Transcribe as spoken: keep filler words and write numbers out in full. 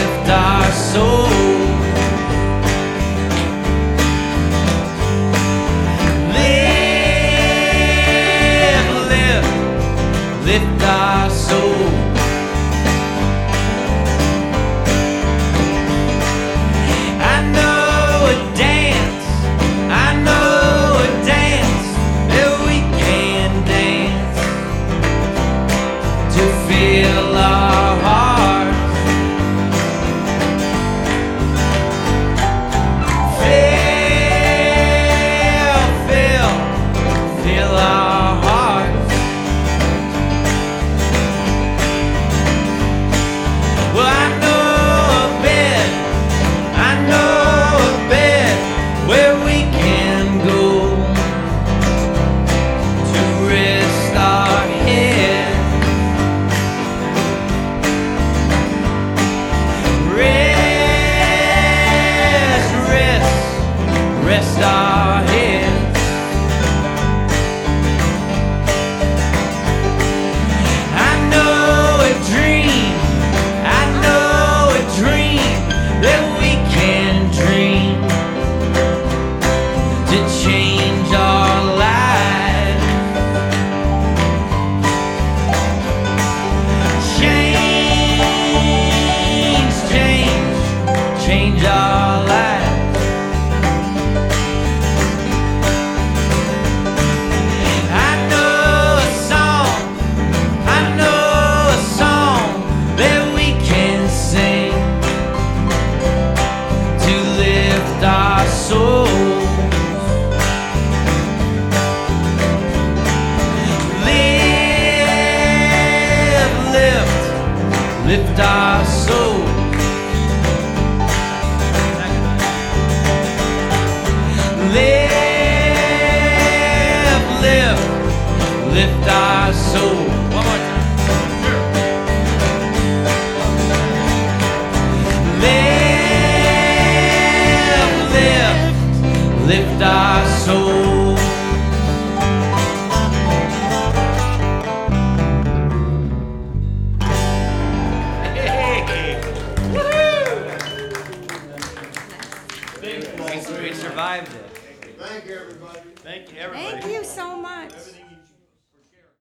lift our soul. Live, live, lift our soul. I know a dance, I know a dance that we can dance to feel our hearts. Feel, feel, feel our hearts. Well, I know a bed, I know a bed where we can go to rest our head. Rest, rest, rest our heads. I know a dream, I know a dream that we can dream to change our lives. Change, change, change our lives. I know a song, I know a song that we can sing to lift our souls. Live, lift, lift our souls. Live, live, lift our soul. One more time. Live, live, lift our soul. Hey. Woo! We survived it. Thank you, everybody. Thank you, everybody. Thank you so much. Everything you